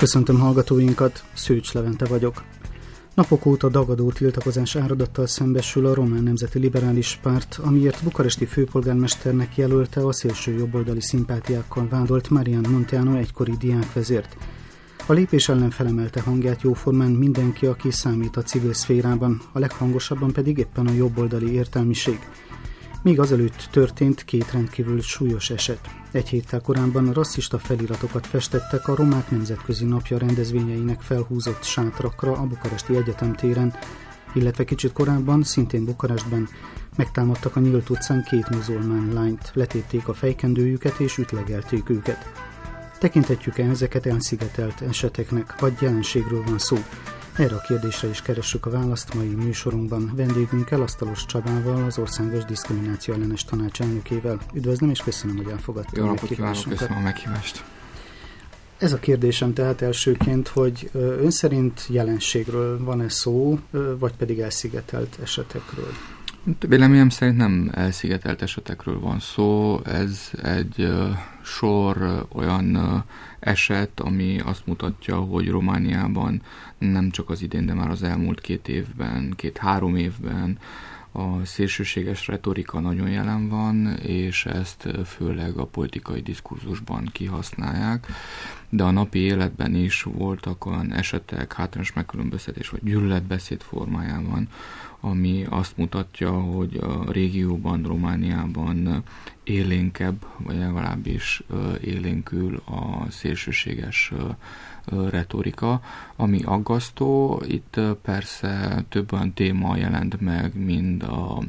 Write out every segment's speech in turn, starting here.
Köszöntöm hallgatóinkat, Szőcs Levente vagyok. Napok óta dagadó tiltakozás áradattal szembesül a Román Nemzeti Liberális Párt, amiért bukaresti főpolgármesternek jelölte a szélső jobboldali szimpátiákkal vádolt Marian Munteanu egykori diákvezért. A lépés ellen felemelte hangját jóformán mindenki, aki számít a civil szférában, a leghangosabban pedig éppen a jobboldali értelmiség. Még azelőtt történt két rendkívül súlyos eset. Egy héttel korábban rasszista feliratokat festettek a Romák Nemzetközi Napja rendezvényeinek felhúzott sátrakra a Bukaresti Egyetem téren, illetve kicsit korábban, szintén Bukarestben megtámadtak a Nyílt utcán két muzulmán lányt, letépték a fejkendőjüket és ütlegelték őket. Tekinthetjük-e ezeket elszigetelt eseteknek, vagy jelenségről van szó? Erre a kérdésre is keressük a választ mai műsorunkban vendégünkkel, Asztalos Csabával, az Országos Diszkrimináció Ellenes Tanács elnökével. Üdvözlöm és köszönöm, hogy elfogadta a meghívásunkat. Köszönöm a meghívást. Ez a kérdésem tehát elsőként, hogy ön szerint jelenségről van-e szó, vagy pedig elszigetelt esetekről? Véleményem szerint nem elszigetelt esetekről van szó, ez egy sor olyan eset, ami azt mutatja, hogy Romániában nem csak az idén, de már az elmúlt két-három évben a szélsőséges retorika nagyon jelen van, és ezt főleg a politikai diskurzusban kihasználják, de a napi életben is voltak olyan esetek, hátrányos megkülönböztetés vagy gyűlöletbeszéd formájában, ami azt mutatja, hogy a régióban, Romániában élénkebb, vagy legalábbis élénkül a szélsőséges retorika, ami aggasztó. Itt persze több olyan téma jelent meg, mind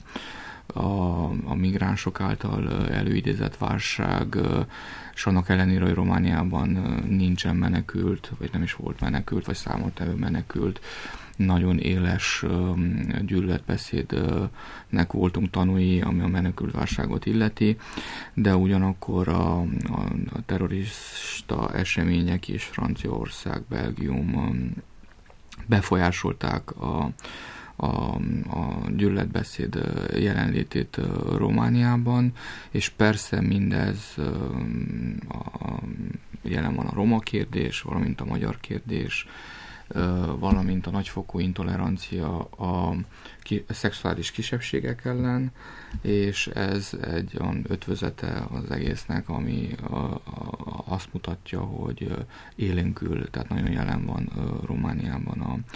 a migránsok által előidézett válság, és annak ellenére, hogy Romániában nincsen menekült, vagy nem is volt menekült, vagy számottevő menekült, nagyon éles gyűlöletbeszédnek voltunk tanúi, ami a menekültválságot illeti, de ugyanakkor a terrorista események is Franciaország, Belgium befolyásolták a gyűlöletbeszéd jelenlétét Romániában, és persze mindez jelen van a roma kérdés, valamint a magyar kérdés, valamint a nagyfokú intolerancia a szexuális kisebbségek ellen, és ez egy olyan ötvözete az egésznek, ami azt mutatja, hogy élénkül, tehát nagyon jelen van Romániában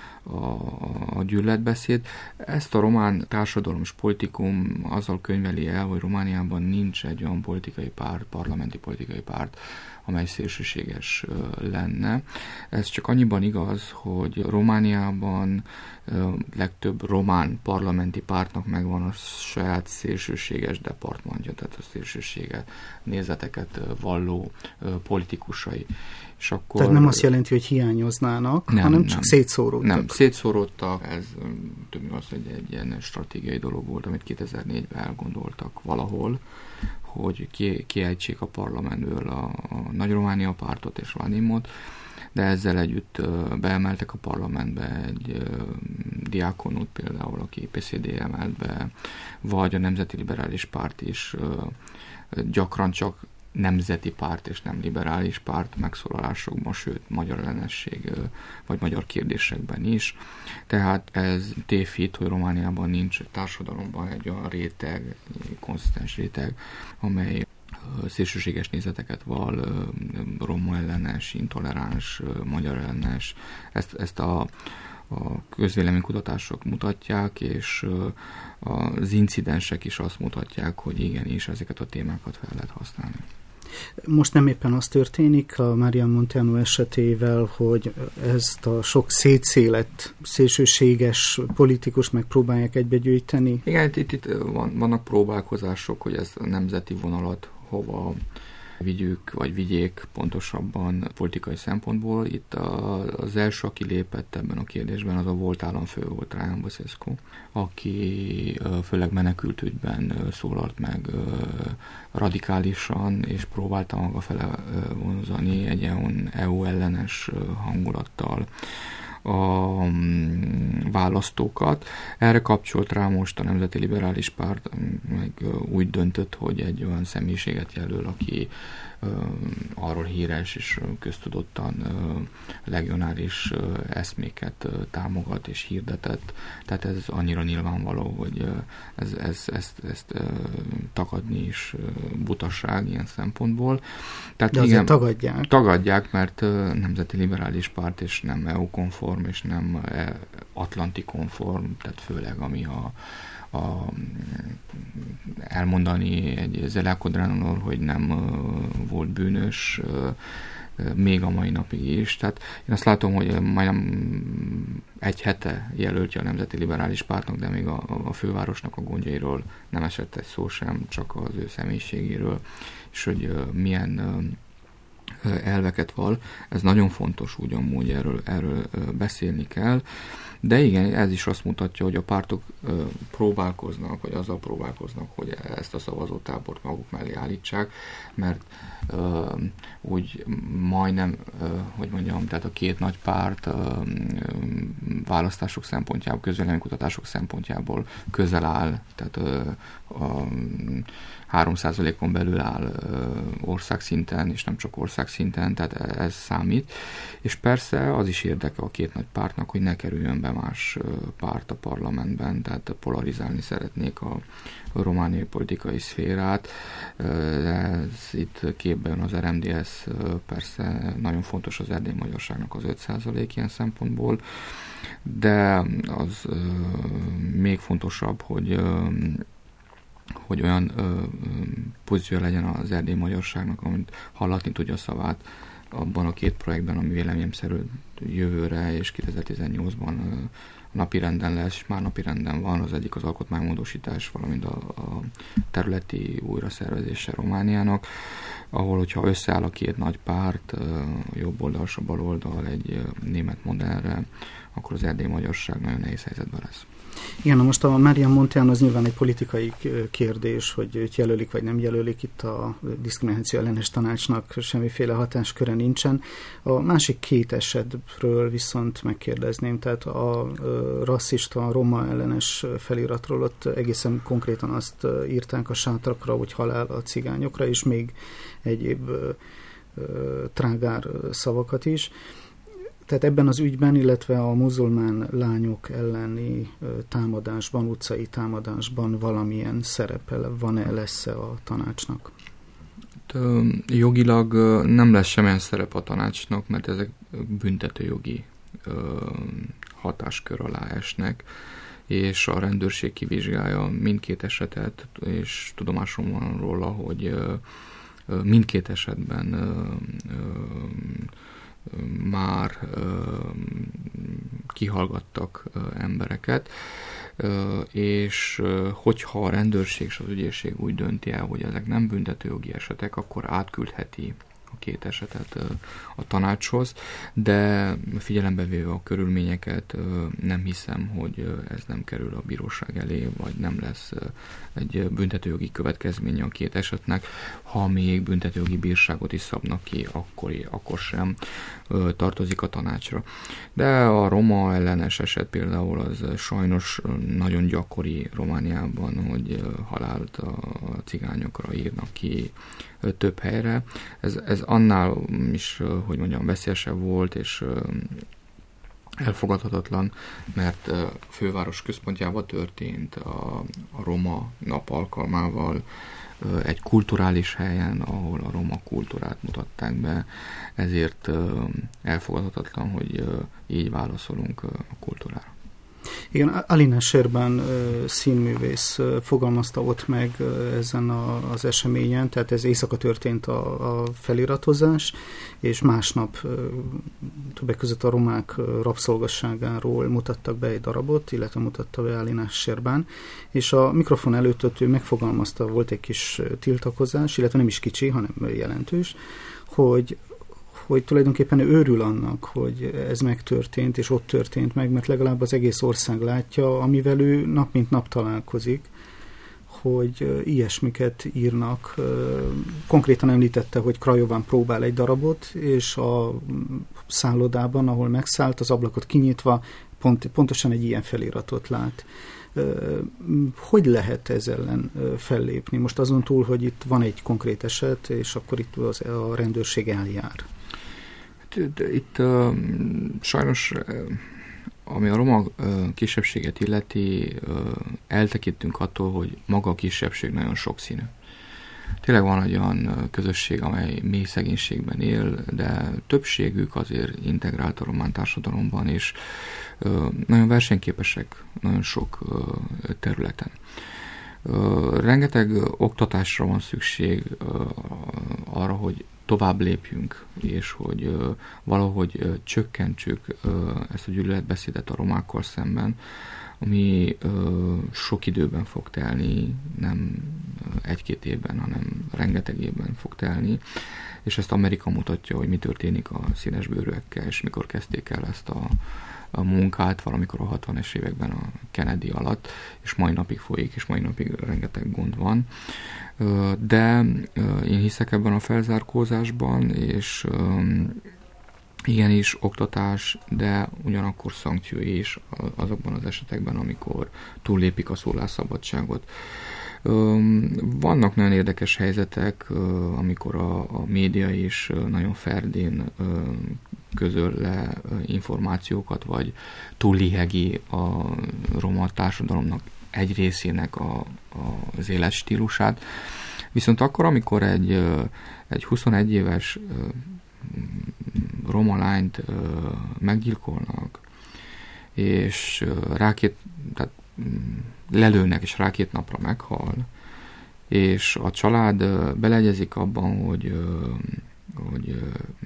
a gyűlöletbeszéd. Ezt a román társadalom és politikum azzal könyveli el, hogy Romániában nincs egy olyan politikai párt, parlamenti politikai párt, amely szélsőséges lenne. Ez csak annyiban igaz, hogy Romániában legtöbb román parlamenti pártnak megvan a saját szélsőséges departmantja, tehát a szélsőséges nézeteket valló politikusai. És akkor, tehát nem azt jelenti, hogy hiányoznának, hanem csak szétszóródtak. Nem, szétszóródtak, ez több az, hogy egy ilyen stratégiai dolog volt, amit 2004-ben elgondoltak valahol, hogy kiejtsék a parlamentből a Nagy Románia pártot és Vladimot, de ezzel együtt beemeltek a parlamentbe egy Diákonút például, aki PSZD emelt be, vagy a Nemzeti Liberális Párt is gyakran csak nemzeti párt és nem liberális párt megszólalásokban, sőt magyar ellenesség vagy magyar kérdésekben is. Tehát ez tévhit, hogy Romániában nincs társadalomban egy olyan réteg, konszisztens réteg, amely szélsőséges nézeteket vall, roma ellenes, intoleráns, magyar ellenes. Ezt a közvéleménykutatások mutatják, és az incidensek is azt mutatják, hogy igenis ezeket a témákat fel lehet használni. Most nem éppen az történik a Marian Munteanu esetével, hogy ezt a sok szétszélett, szélsőséges politikus megpróbálják egybegyűjteni? Igen, itt vannak próbálkozások, hogy ez a nemzeti vonalat hova vigyük, vagy vigyék pontosabban politikai szempontból. Itt az első, aki lépett ebben a kérdésben, az a volt államfő volt, Traian Băsescu, aki főleg menekültügyben szólalt meg radikálisan, és próbálta maga fele vonzani egy EU ellenes hangulattal a választókat. Erre kapcsolt rá most a Nemzeti Liberális Párt, meg úgy döntött, hogy egy olyan személyiséget jelöl, aki arról híres és köztudottan regionális eszméket támogat és hirdetett. Tehát ez annyira nyilvánvaló, hogy ezt tagadni is butaság ilyen szempontból. Tehát de igen, tagadják, mert Nemzeti Liberális Párt, és nem EU-konform, és nem Atlanti-konform, tehát főleg ami elmondani egy Zelákodránról, hogy nem volt bűnös még a mai napig is. Tehát én azt látom, hogy majdnem egy hete jelöltje a Nemzeti Liberális Pártnak, de még a fővárosnak a gondjairól nem esett egy szó sem, csak az ő személyiségéről, és hogy milyen elveket val. Ez nagyon fontos, úgy amúgy erről beszélni kell. De igen, ez is azt mutatja, hogy a pártok próbálkoznak, vagy azzal próbálkoznak, hogy ezt a szavazótábort maguk mellé állítsák, mert úgy majdnem, hogy mondjam, tehát a két nagy párt választások szempontjából, közvéleménykutatások szempontjából közel áll, tehát a 3%-on belül áll országszinten, és nem csak országszinten, tehát ez számít. És persze az is érdeke a két nagy pártnak, hogy ne kerüljön be más párt a parlamentben, tehát polarizálni szeretnék a romániai politikai szférát. Ez itt képbe jön az RMDSZ, persze nagyon fontos az erdélyi magyarságnak az 5% ilyen szempontból, de az még fontosabb, hogy olyan pozíció legyen az erdélyi magyarságnak, amit hallatni tudja a szavát abban a két projektben, ami véleményem szerint jövőre és 2018-ban napirenden lesz, már napirenden van, az egyik az alkotmánymódosítás, valamint a területi újraszervezése Romániának, ahol, hogyha összeáll a két nagy párt, a jobb oldal és a bal oldal egy német modellre, akkor az erdélyi magyarság nagyon nehéz helyzetben lesz. Igen, na most a Marian Montean az nyilván egy politikai kérdés, hogy őt jelölik vagy nem jelölik, itt a diszkrimináció ellenes tanácsnak semmiféle hatásköre nincsen. A másik két esetről viszont megkérdezném, tehát a rasszista, roma ellenes feliratról ott egészen konkrétan azt írták a sátrakra, hogy halál a cigányokra, és még egyéb trágár szavakat is. Tehát ebben az ügyben, illetve a muzulmán lányok elleni támadásban, utcai támadásban valamilyen szerepe van-e, lesz-e a tanácsnak? Jogilag nem lesz semmilyen szerep a tanácsnak, mert ezek büntetőjogi hatáskör alá esnek, és a rendőrség kivizsgálja mindkét esetet, és tudomásom van róla, hogy mindkét esetben már kihallgattak embereket, és hogyha a rendőrség és az ügyészség úgy dönti el, hogy ezek nem büntetőjogi esetek, akkor átküldheti a két esetet a tanácshoz, de figyelembe véve a körülményeket nem hiszem, hogy ez nem kerül a bíróság elé, vagy nem lesz egy büntetőjogi következménye a két esetnek. Ha még büntetőjogi bírságot is szabnak ki, akkor sem tartozik a tanácsra. De a roma ellenes eset például az sajnos nagyon gyakori Romániában, hogy halált a cigányokra írnak ki több helyre. Ez annál is, hogy mondjam, veszélyesebb volt, és elfogadhatatlan, mert főváros központjában történt a roma nap alkalmával, egy kulturális helyen, ahol a roma kultúrát mutatták be, ezért elfogadhatatlan, hogy így válaszolunk a kultúrára. Igen, Alina Serban színművész fogalmazta ott meg ezen az eseményen, tehát ez éjszaka történt a feliratozás, és másnap többek között a romák rabszolgasságáról mutattak be egy darabot, illetve mutatta be Alina Serban, és a mikrofon előtt ott ő megfogalmazta, volt egy kis tiltakozás, illetve nem is kicsi, hanem jelentős, hogy tulajdonképpen ő örül annak, hogy ez megtörtént, és ott történt meg, mert legalább az egész ország látja, amivel ő nap mint nap találkozik, hogy ilyesmiket írnak. Konkrétan említette, hogy Crajován próbál egy darabot, és a szállodában, ahol megszállt, az ablakot kinyitva pontosan egy ilyen feliratot lát. Hogy lehet ez ellen fellépni? Most azon túl, hogy itt van egy konkrét eset, és akkor itt a rendőrség eljár. Itt sajnos, ami a roma kisebbséget illeti, eltekintünk attól, hogy maga a kisebbség nagyon sokszínű. Tényleg van egy olyan közösség, amely mély szegénységben él, de többségük azért integrált a román társadalomban, és nagyon versenyképesek nagyon sok területen. Rengeteg oktatásra van szükség arra, hogy tovább lépjünk, és hogy valahogy csökkentsük ezt a gyűlöletbeszédet a romákkal szemben, ami sok időben fog telni, nem egy-két évben, hanem rengeteg évben fog telni, és ezt Amerika mutatja, hogy mi történik a színesbőrűekkel, és mikor kezdték el ezt a munkát, valamikor a 60-es években a Kennedy alatt, és mai napig folyik, és mai napig rengeteg gond van. De én hiszek ebben a felzárkózásban, és igenis oktatás, de ugyanakkor szankció is azokban az esetekben, amikor túllépik a szólásszabadságot. Vannak nagyon érdekes helyzetek, amikor a média is nagyon ferdén közöl le információkat, vagy túllihegi a roma társadalomnak egy részének az életstílusát. Viszont akkor, amikor egy 21 éves roma lányt meggyilkolnak, és tehát lelőnek, és rá 2 napra meghal, és a család beleegyezik abban, hogy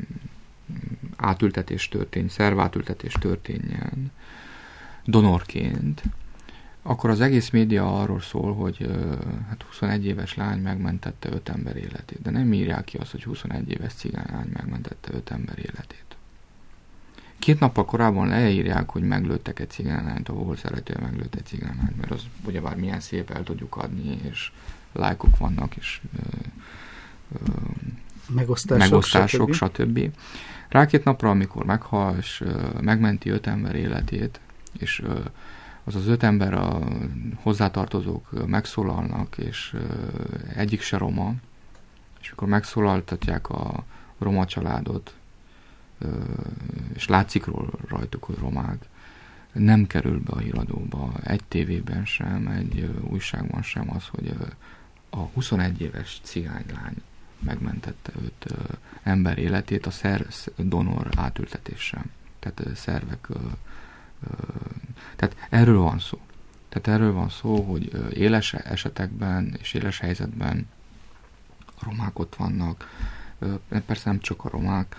szervátültetés történjen donorként, akkor az egész média arról szól, hogy 21 éves lány megmentette 5 ember életét. De nem írják ki azt, hogy 21 éves cigánylány megmentette 5 ember életét. 2 nappal korábban leírják, hogy meglőttek egy cigánylányt, ahol szeretően meglőtt egy cigánylányt, mert az ugyebár milyen szép, el tudjuk adni, és lájkok vannak, és megosztások, stb. Rá 2 napra, amikor meghal, és megmenti 5 ember életét, és az 5 ember a hozzátartozók megszólalnak, és egyik se roma, és mikor megszólaltatják a roma családot, és látszik rajtuk, hogy romák, nem kerül be a híradóba, egy tévében sem, egy újságban sem az, hogy a 21 éves cigánylány megmentette 5 ember életét a donor átültetéssel. Tehát szervek. Tehát erről van szó. Tehát erről van szó, hogy éles esetekben és éles helyzetben a romák ott vannak. Persze nem csak a romák,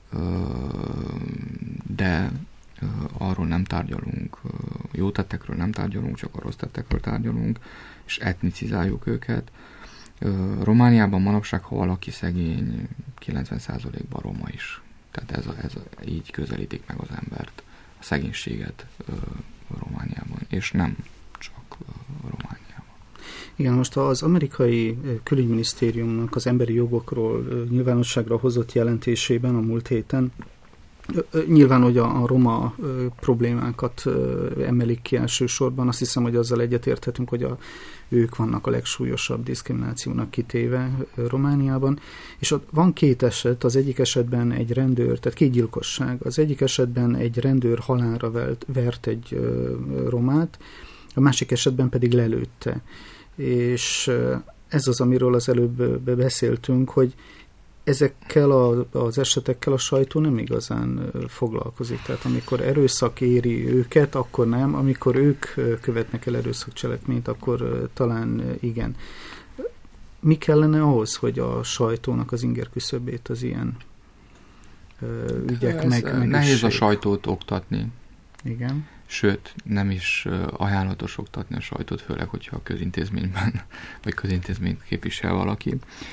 de arról nem tárgyalunk, jó tettekről nem tárgyalunk, csak a rossz tettekről tárgyalunk, és etnicizáljuk őket. Romániában manapság, ha valaki szegény, 90%-ban roma is. Tehát így közelítik meg az embert, a szegénységet Romániában, és nem csak Romániában. Igen, most az amerikai külügyminisztériumnak az emberi jogokról nyilvánosságra hozott jelentésében a múlt héten nyilván, hogy a roma problémákat emelik ki elsősorban. Azt hiszem, hogy azzal egyetérthetünk, hogy ők vannak a legsúlyosabb diszkriminációnak kitéve Romániában. És ott van 2 eset, az egyik esetben egy rendőr, tehát 2 gyilkosság. Az egyik esetben egy rendőr halálra vert egy romát, a másik esetben pedig lelőtte. És ez az, amiről az előbb beszéltünk, hogy ezekkel az esetekkel a sajtó nem igazán foglalkozik. Tehát amikor erőszak éri őket, akkor nem. Amikor ők követnek el erőszakcselekményt, akkor talán igen. Mi kellene ahhoz, hogy a sajtónak az ingerküszöbét az ilyen ügyek megüssék? Nehéz a sajtót oktatni. Igen. Sőt, nem is ajánlatos oktatni a sajtót, főleg, hogyha a közintézményben, vagy közintézményt képvisel valaki.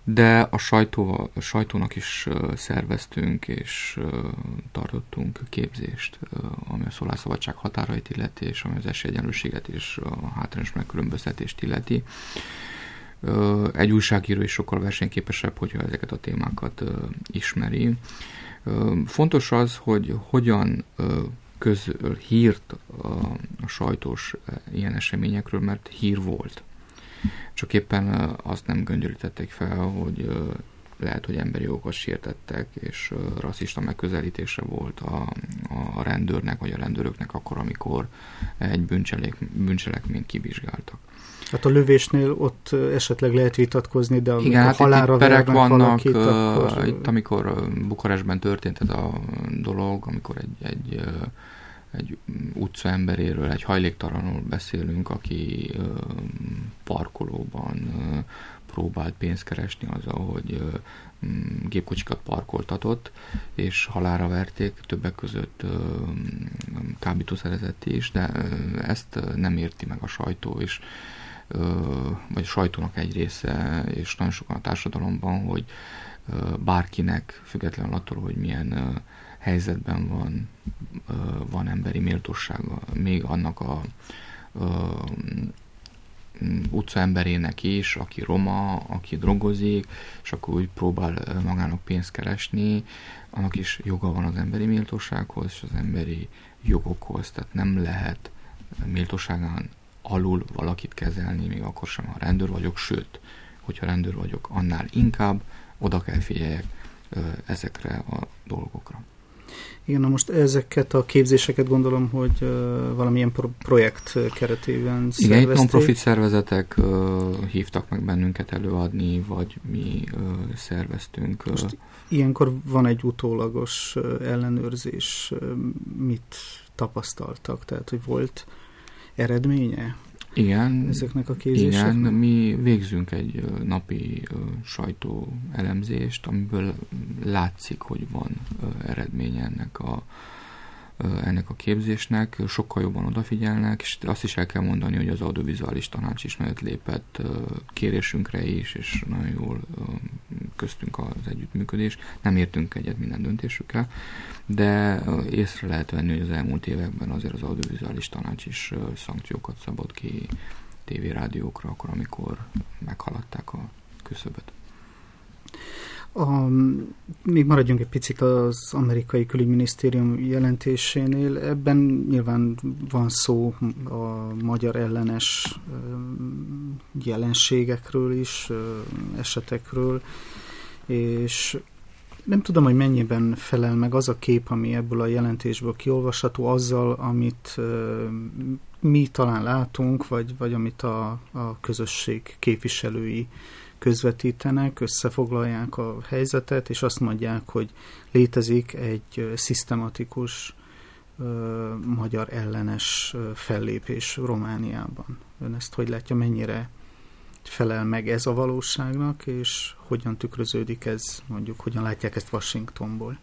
de a sajtónak is szerveztünk és tartottunk képzést, ami a szólásszabadság határait illeti, és ami az esélyegyenlőséget és a hátrányos megkülönböztetést illeti. Egy újságíró is sokkal versenyképesebb, hogyha ezeket a témákat ismeri. Fontos az, hogy hogyan közöl hírt a sajtós ilyen eseményekről, mert hír volt. Csak éppen azt nem göngyölítették fel, hogy lehet, hogy emberi jogokat sértettek, és rasszista megközelítése volt a rendőrnek, vagy a rendőröknek akkor, amikor egy bűncselekményt kivizsgáltak. Hát a lövésnél ott esetleg lehet vitatkozni, de igen, hát halálra perek vannak, valakit, akkor... itt amikor Bukarestben történt ez a dolog, amikor egy utca emberéről, egy hajléktalanul beszélünk, aki parkolóban próbált pénzt keresni azzal, hogy gépkocsikat parkoltatott, és halálra verték, többek között kábítószerezett is, de ezt nem érti meg a sajtó, és vagy a sajtónak egy része, és nagyon sokan a társadalomban, hogy bárkinek, függetlenül attól, hogy milyen helyzetben van emberi méltósága, még annak a utca emberének is, aki roma, aki drogozik, és akkor úgy próbál magának pénzt keresni, annak is joga van az emberi méltósághoz, és az emberi jogokhoz, tehát nem lehet méltóságán alul valakit kezelni, még akkor sem, ha rendőr vagyok, sőt, hogyha rendőr vagyok, annál inkább oda kell figyeljek ezekre a dolgokra. Igen, na most ezeket a képzéseket gondolom, hogy valamilyen projekt keretében szervezték. Igen, itt non-profit szervezetek hívtak meg bennünket előadni, vagy mi szerveztünk. Most ilyenkor van egy utólagos ellenőrzés, mit tapasztaltak, tehát hogy volt eredménye? Igen, ezeknek a képzéseknek? Igen, mi végzünk egy napi sajtóelemzést, amiből látszik, hogy van eredménye ennek a képzésnek, sokkal jobban odafigyelnek, és azt is el kell mondani, hogy az audiovizuális tanács is nagyot lépett kérésünkre is, és nagyon jól köztünk az együttműködés. Nem értünk egyet minden döntésükkel, de észre lehet venni, hogy az elmúlt években azért az audiovizuális tanács is szankciókat szabott ki tévérádiókra, akkor, amikor meghaladták a küszöböt. Még maradjunk egy picit az amerikai külügyminisztérium jelentésénél. Ebben nyilván van szó a magyar ellenes jelenségekről is, esetekről, és nem tudom, hogy mennyiben felel meg az a kép, ami ebből a jelentésből kiolvasható, azzal, amit mi talán látunk, vagy amit a közösség képviselői közvetítenek, összefoglalják a helyzetet, és azt mondják, hogy létezik egy szisztematikus magyar ellenes fellépés Romániában. Ön ezt hogy látja, mennyire felel meg ez a valóságnak, és hogyan tükröződik ez, mondjuk, hogyan látják ezt Washingtonból?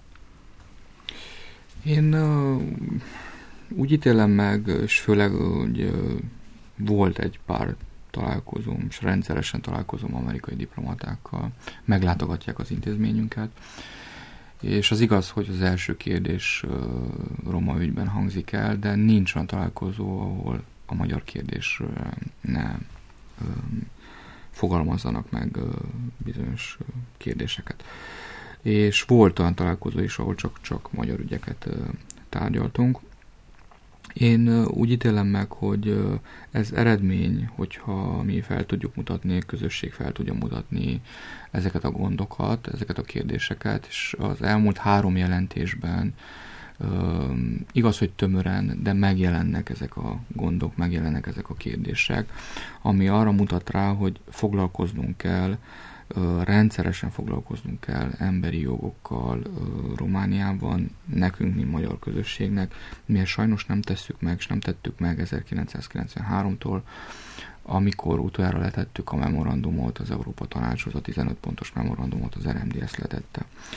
Én úgy ítélem meg, és főleg, hogy volt egy pár találkozom, és rendszeresen találkozom amerikai diplomatákkal, meglátogatják az intézményünket, és az igaz, hogy az első kérdés roma ügyben hangzik el, de nincs olyan találkozó, ahol a magyar kérdésről ne fogalmazzanak meg bizonyos kérdéseket. És volt olyan találkozó is, ahol csak magyar ügyeket tárgyaltunk. Én úgy ítélem meg, hogy ez eredmény, hogyha mi fel tudjuk mutatni, a közösség fel tudja mutatni ezeket a gondokat, ezeket a kérdéseket, és az elmúlt 3 jelentésben igaz, hogy tömören, de megjelennek ezek a gondok, megjelennek ezek a kérdések, ami arra mutat rá, hogy foglalkoznunk kell, rendszeresen foglalkoznunk kell emberi jogokkal Romániában, nekünk, mint magyar közösségnek. Mi ezt sajnos nem tesszük meg, és nem tettük meg 1993-tól, amikor utoljára letettük a memorandumot, az Európa Tanácshoz, a 15 pontos memorandumot, az RMDS letette.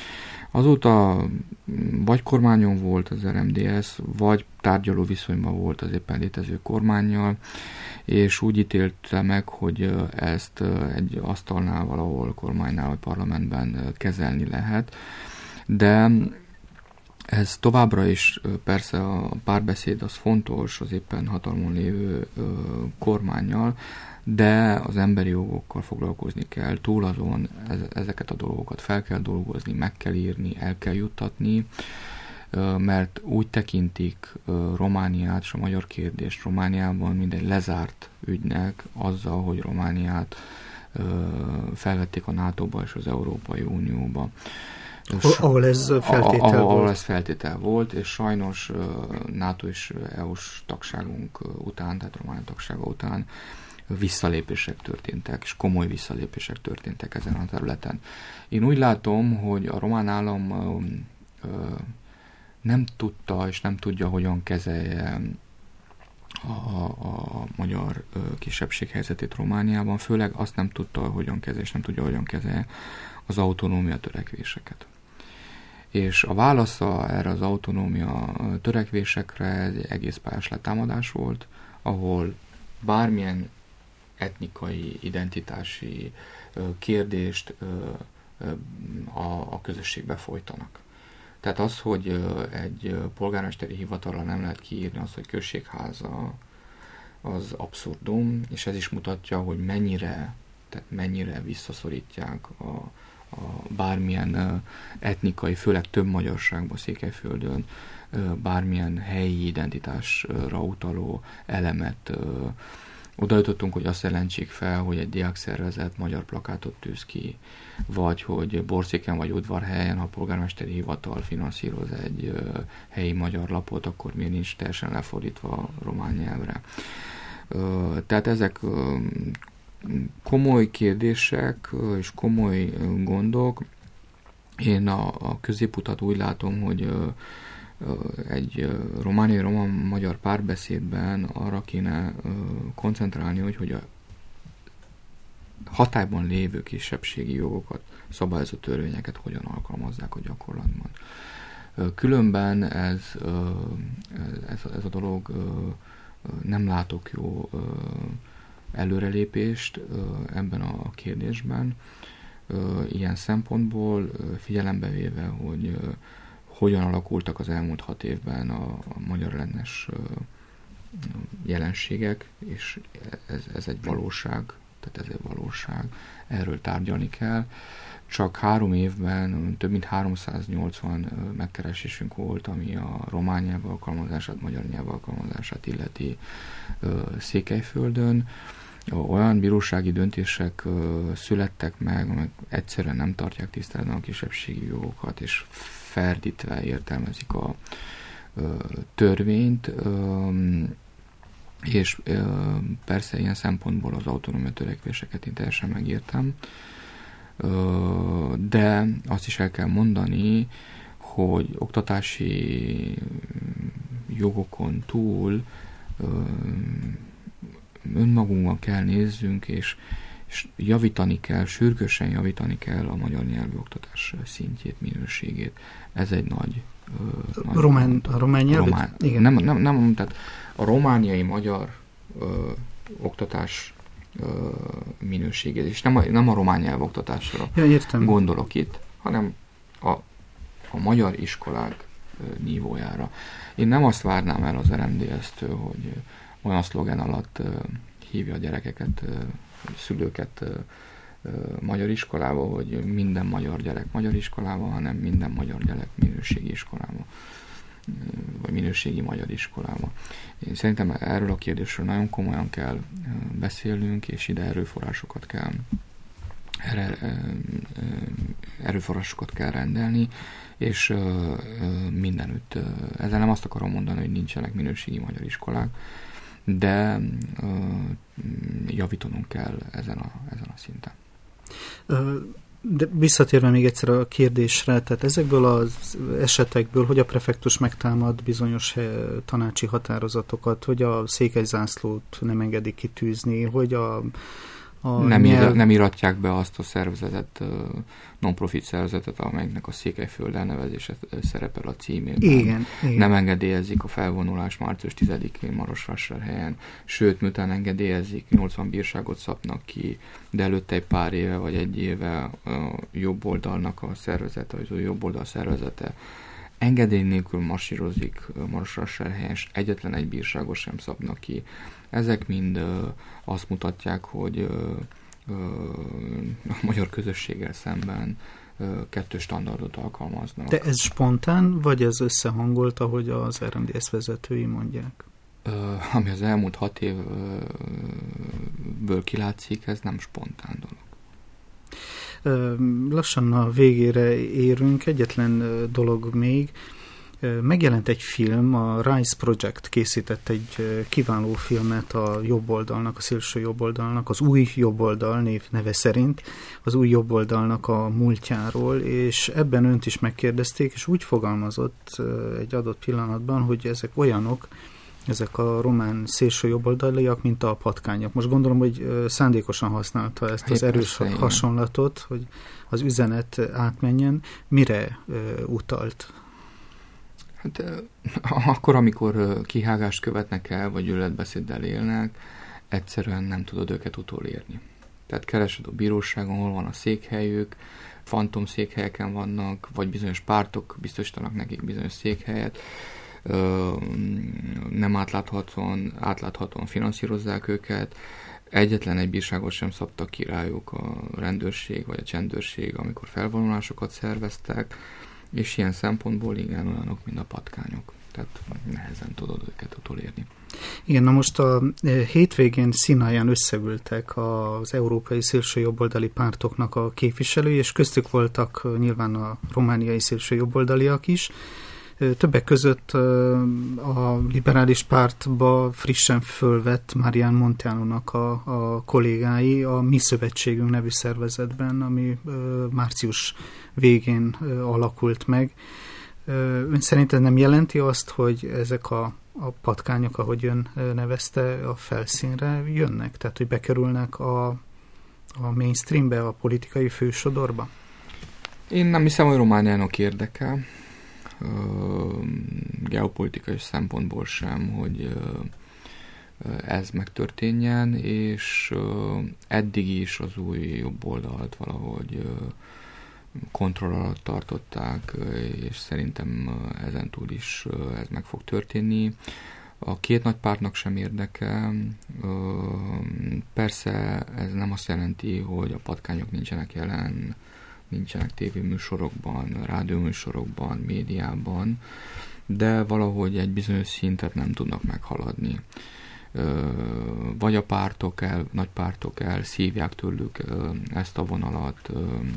Azóta vagy kormányon volt az RMDSZ, vagy tárgyaló viszonyban volt az éppen létező kormánnyal, és úgy ítélte meg, hogy ezt egy asztalnál valahol kormánynál vagy parlamentben kezelni lehet. De ez továbbra is persze a párbeszéd az fontos az éppen hatalmon lévő kormánnyal, de az emberi jogokkal foglalkozni kell, túl azon ezeket a dolgokat fel kell dolgozni, meg kell írni, el kell juttatni, mert úgy tekintik Romániát és a magyar kérdést Romániában mindegy lezárt ügynek azzal, hogy Romániát felvették a NATO-ba és az Európai Unióba. Ahol ez feltétel volt. Ahol ez feltétel volt, és sajnos NATO és EU-s tagságunk után, tehát Románia tagsága után visszalépések történtek, és komoly visszalépések történtek ezen a területen. Én úgy látom, hogy a román állam nem tudta és nem tudja, hogyan kezelje a magyar kisebbség helyzetét Romániában, főleg azt nem tudta, hogyan kezelje, és nem tudja, hogyan kezelje az autonómia törekvéseket. És a válasza erre az autonómia törekvésekre egy egész pályás letámadás volt, ahol bármilyen etnikai, identitási kérdést a közösségbe folytanak. Tehát az, hogy egy polgármesteri hivatalra nem lehet kiírni az, hogy községháza, az abszurdum, és ez is mutatja, hogy mennyire visszaszorítják a bármilyen etnikai, főleg több magyarságban Székelyföldön, bármilyen helyi identitásra utaló elemet. Oda jutottunk, hogy azt jelentsék fel, hogy egy diákszervezet magyar plakátot tűz ki, vagy hogy Borszéken vagy Udvarhelyen, ha a polgármesteri hivatal finanszíroz egy helyi magyar lapot, akkor miért nincs teljesen lefordítva román nyelvre. Tehát ezek komoly kérdések és komoly gondok. Én a középutat úgy látom, hogy egy romániai-román-magyar párbeszédben arra kéne koncentrálni, hogy a hatályban lévő kisebbségi jogokat, szabályozó törvényeket hogyan alkalmazzák a gyakorlatban. Különben ez a dolog nem látok jó előrelépést ebben a kérdésben. Ilyen szempontból figyelembe véve, hogy hogyan alakultak az elmúlt 6 évben a magyar ellenes jelenségek, és ez egy valóság, tehát ez egy valóság, erről tárgyalni kell. Csak 3 évben több mint 380 megkeresésünk volt, ami a román nyelv alkalmazását, magyar nyelv alkalmazását illeti Székelyföldön. Olyan bírósági döntések születtek meg, amelyek egyszerűen nem tartják tiszteletben a kisebbségi jogokat, és ferdítve értelmezik a törvényt, és persze ilyen szempontból az autonómia törekvéseket én teljesen megértem, de azt is el kell mondani, hogy oktatási jogokon túl önmagunkban kell nézzünk, és javítani kell, sürgősen javítani kell a magyar nyelvű oktatás szintjét, minőségét. Ez egy nagy a román nyelvet? Igen. Nem, tehát a romániai magyar oktatás minőségét, és nem a román nyelv oktatásra gondolok itt, hanem a magyar iskolák nívójára. Én nem azt várnám el az RMDSZ-től, hogy olyan szlogen alatt hívja a gyerekeket, szülőket magyar iskolába, hogy minden magyar gyerek magyar iskolába, hanem minden magyar gyerek minőségi iskolába, vagy minőségi magyar iskolába. Én szerintem erről a kérdésről nagyon komolyan kell beszélnünk, és ide erőforrásokat kell rendelni, és mindenütt. Ezzel nem azt akarom mondani, hogy nincsenek minőségi magyar iskolák, de javítanunk kell ezen a szinten. De visszatérve még egyszer a kérdésre, tehát ezekből az esetekből, hogy a prefektus megtámad bizonyos tanácsi határozatokat, hogy a székelyzászlót nem engedik kitűzni, hogy a Nem iratják be azt a szervezetet, non-profit szervezetet, amelynek a Székelyföld elnevezése szerepel a címében. Igen. Nem engedélyezik a felvonulás március 10-én Marosvásárhelyen, sőt, miután engedélyezik, 80 bírságot szabnak ki, de előtte egy pár éve vagy egy éve a jobb oldalnak a szervezete, vagy a jobb oldal szervezete engedély nélkül masírozik Marosvásárhelyen, és egyetlen egy bírságot sem szabnak ki. Ezek mind azt mutatják, hogy a magyar közösséggel szemben kettős standardot alkalmaznak. De ez spontán, vagy ez összehangolt, ahogy az RMDSZ vezetői mondják? Ami az elmúlt 6 évből kilátszik, ez nem spontán dolog. Lassan a végére érünk, egyetlen dolog még. Megjelent egy film, a Rise Project készített egy kiváló filmet a jobboldalnak, a szélső jobboldalnak, az új jobboldal neve szerint, az új jobboldalnak a múltjáról, és ebben önt is megkérdezték, és úgy fogalmazott egy adott pillanatban, hogy ezek olyanok, ezek a román szélső jobboldaliak, mint a patkányok. Most gondolom, hogy szándékosan használta ezt az erős hasonlatot, hogy az üzenet átmenjen. Mire utalt? Hát akkor, amikor kihágást követnek el, vagy gyűlöletbeszéddel élnek, egyszerűen nem tudod őket utolérni. Tehát keresed a bíróságon, hol van a székhelyük, fantom székhelyeken vannak, vagy bizonyos pártok biztosítanak nekik bizonyos székhelyet, nem átláthatóan finanszírozzák őket, egyetlen egy bírságot sem szabtak ki rájuk a rendőrség vagy a csendőrség, amikor felvonulásokat szerveztek, és ilyen szempontból igen olyanok, mint a patkányok. Tehát nehezen tudod őket utolérni. Igen, na most a hétvégén Sinaiján összeültek az európai szélsőjobboldali pártoknak a képviselői, és köztük voltak nyilván a romániai szélsőjobboldaliak is. Többek között a liberális pártba frissen fölvett Marian Monteanu-nak a kollégái a Mi Szövetségünk nevű szervezetben, ami március végén alakult meg. Ön szerint ez nem jelenti azt, hogy ezek a patkányok, ahogy ön nevezte, a felszínre jönnek? Tehát, hogy bekerülnek a mainstreambe, a politikai fősodorba? Én nem hiszem, hogy Romániának érdekel. Geopolitikai szempontból sem, hogy ez megtörténjen, és eddig is az új jobb oldalt valahogy kontroll alatt tartották, és szerintem ezentúl is ez meg fog történni. A két nagy pártnak sem érdeke. Persze ez nem azt jelenti, hogy a patkányok nincsenek jelen, nincsenek tévéműsorokban, rádióműsorokban, médiában, de valahogy egy bizonyos szintet nem tudnak meghaladni. Vagy a nagy pártok elszívják tőlük ezt a vonalat,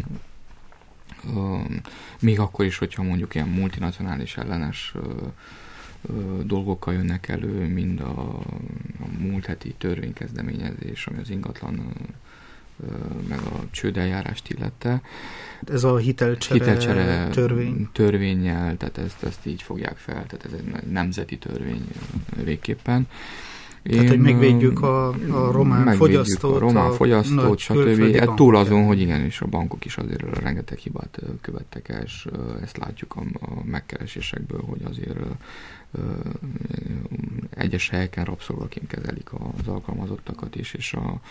még akkor is, hogyha mondjuk ilyen multinacionális ellenes dolgokkal jönnek elő, mind a múlt heti törvénykezdeményezés, ami az ingatlan meg a csődeljárást illette. Ez a hitelcsere törvénnyel, tehát ezt így fogják fel, tehát ez egy nemzeti törvény végképpen. Tehát, hogy megvédjük a román fogyasztót, stb. Túl azon, hogy igenis a bankok is azért rengeteg hibát követtek el, és ezt látjuk a megkeresésekből, hogy azért egyes helyeken rabszolgaként kezelik az alkalmazottakat is, és a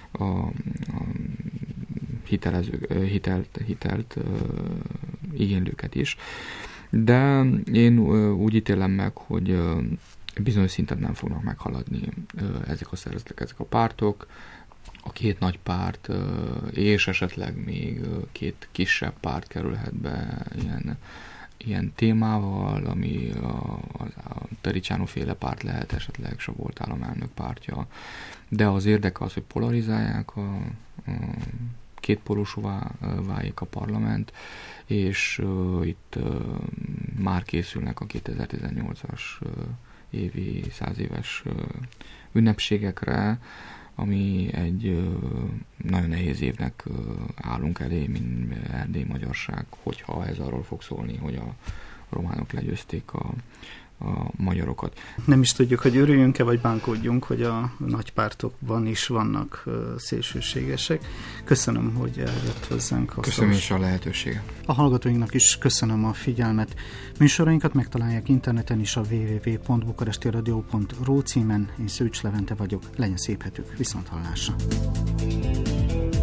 hitelt igénylőket is. De én úgy ítélem meg, hogy bizonyos szinten nem fognak meghaladni ezek a szervezetek, ezek a pártok. A két nagy párt és esetleg még két kisebb párt kerülhet be ilyen témával, ami a Taricsánó féle párt lehet, esetleg se volt államelnök pártja. De az érdeke az, hogy polarizálják, kétpólusúvá válik a parlament, és itt már készülnek a 2018-as évi 100 éves ünnepségekre, ami egy nagyon nehéz évnek állunk elé, mint erdélyi magyarság, hogyha ez arról fog szólni, hogy a románok legyőzték magyarokat. Nem is tudjuk, hogy örüljünk-e, vagy bánkódjunk, hogy a nagy pártokban is vannak szélsőségesek. Köszönöm, hogy eljött hozzánk. Köszönöm is a lehetőséget. A hallgatóinknak is köszönöm a figyelmet. Műsorainkat megtalálják interneten is a www.bukarestiradio.ru címen. Én Szőcs Levente vagyok. Legyen szép hetük. Viszonthallásra.